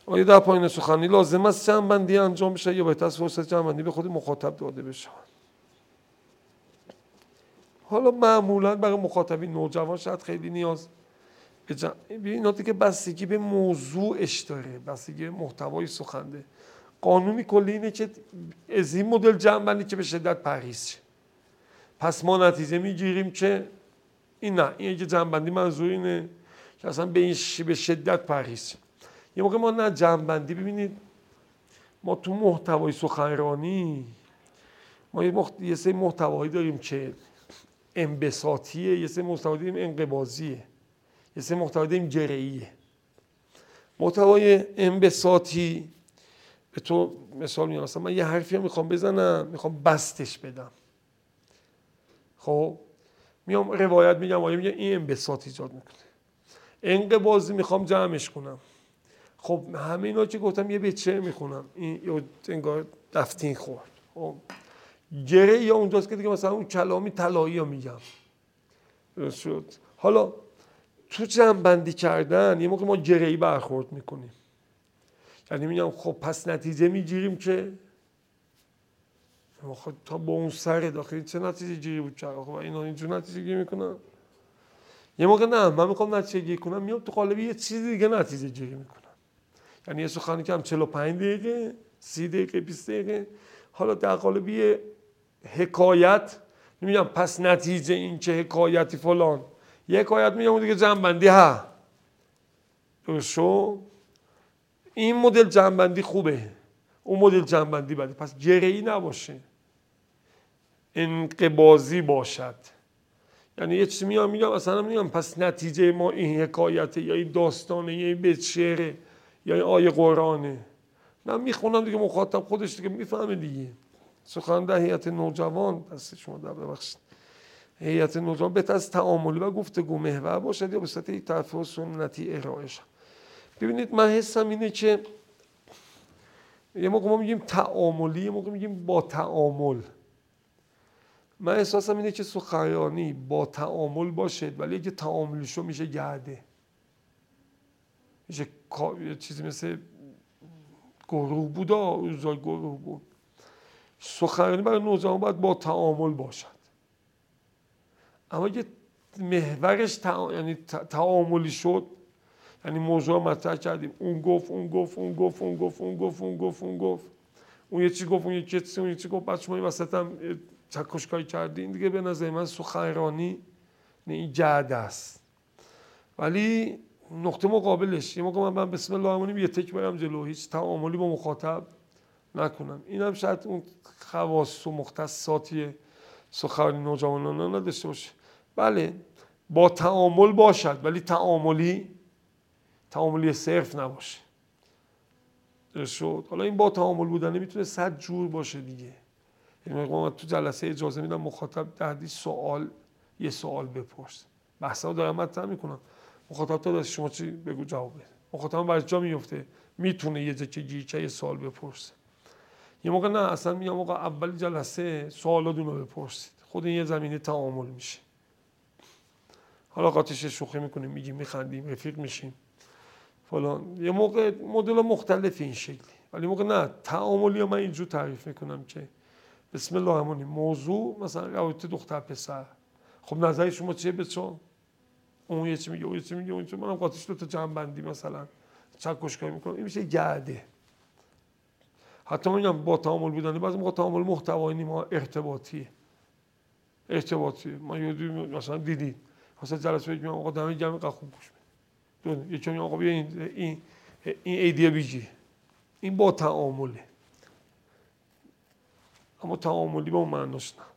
آیا در پایان سخنی لازم است جمع‌بندی انجام بشه یا بهتر است فرصت جمع‌بندی به خود مخاطب داده بشه؟ حالا معمولا برای مخاطبین نوجوان شاید خیلی نیاز به این که بستگی به موضوعش داره، بستگی به محتوای سخنده. قانونی کلی اینه که از این مدل جمع‌بندی که به شدت پرهیز شه. پس ما نتیجه میگیریم که این که جمع‌بندی منظور اینه که اصلا به شدت پرهیز شه. یه موقع ما نه جمع‌بندی، ببینید ما تو محتوای سخنرانی ما یه سری محتوایی داریم که انبساطیه، یه سری محتوایی داریم انقباضیه، یه سری محتوایی داریم گره‌ایه. محتوای انبساطی به تو مثال میگم، مثلا من یه حرفی رو میخوام بزنم، میخوام بستش بدم، خب میام روایت میگم، آیا میگم این انبساط ایجاد میکنه. انقباضی میخوام جمعش کنم، خب همه اینا که گفتم یه بچه میخونم، این انگار دفتین خورد. خب گره یا اونجاست که دیگه مثلا اون کلامی طلایی رو میگم. درست شد؟ حالا تو جمع‌بندی کردن یه موقع ما گره‌ای برخورد میکنیم، یعنی میگم خب پس نتیجه میگیریم که خب تا با اون سر داخلی چه نتیجه گیری بود که خب اینا اینجور نتیجه گیری میکنن. یه موقع نه، من میخوام نتیجه گیری کنم، میام تو قالب یه چیز دیگه نتیجه گیری میکنم. یعنی یه سخنی که هم 45 دقیقه 30 دقیقه 20 دقیقه، حالا در قالب یه حکایت میگم پس نتیجه این که حکایتی فلان، یه حکایت میگم اون دیگه جمع‌بندی ها. درست شو؟ این مدل جمع‌بندی خوبه، اون مدل جمع‌بندی بده. پس گره‌ای نباشه، انقباضی باشد. یعنی یه چیزی میگم اصلا میگم پس نتیجه ما این حکایته یا این داستانه یا این بیت شعره یا این آیه قرآنه. من میخونم دیگه، مخاطب خودش دیگه میفهمه دیگه. سخن در هیئت نوجوان، دست شما در ببخشید، هیئت نوجوان بهتر از تعاملی و گفتگو محور باشد یا به صورت یک طرفه و سنتی ارائه شد. ببینید من حسم اینه که یه موقع ما میگیم تعاملی، یه موقع میگیم با تعامل. من احساسم اینه که سخنرانی با تعامل باشد، ولی اگه تعاملشو میشه گرده، میشه یه چیزی مثل گروه بود، روزای گروه بود. سخنرانی برای نوجوان باید با تعامل باشد، اما اگه محورش یعنی تعاملی شد، یعنی موضوع مطرح کردیم، اون گفت اون گفت اون گفت اون گفت اون گفت اون گفت اون گفت اون یه چی گفت اون یکی چی اون یه چی گفت، بعد شما این وسط هم چکشکایی کردین دیگه. به نظر من سخنرانی این جعد است. ولی نقطه مقابلش یه موقع من بسم الله الرحمن الرحیم یه تک برم جلو، هیچ تعاملی با مخاطب نکنم. این هم شاید اون خواص و مختصاتی سخنرانی نوجوانان نداشته باشه. بله با تعامل باشد، ولی تعاملی صرف نباشه. شد. حالا این با تعامل بودن میتونه 100 جور باشه دیگه. یعنی من تو جلسه اجازه میدم مخاطب در یه سوال بپرس، بحثا رو دارم مطرح میکنم، مخاطب تا دست شما چی بگو جواب بده. مخاطب برای جا میفته، میتونه یه جا که گیرچه یه سوال بپرسه. یه موقع نه، اصلا میگم موقع اول جلسه سوالاتون رو بپرسید، خود این یه زمینه تعامل میشه. حالا قاطیش شوخی میکنیم، میگیم میخندیم، رفیق میشیم فلان. یه موقع مدل مختلفی این شکلی، ولی موقع نه تعاملی رو من اینجور تعریف میکنم که بسم الله الرحمن الرحیم موضوع مثلا روابط دختر پسر، خب نظر شما چیه بچه‌ها؟ اون یه چی میگه، اون یه چی میگه، اون چی، منم قاطیش دو تا جمع‌بندی مثلا چکشکایی میکنم، این میشه گرده. حتی میگم با تعامل بودن، بعضی موقع تعامل محتوایی ما ارتباطیه. ما یه مثلا دیدید مثلا جلسه میگم آقا دم گرم خوب گوش بده، یکی میگه آقا بیا این ایده بیجی، این با تعامله، اما تعاملی با معناش نه.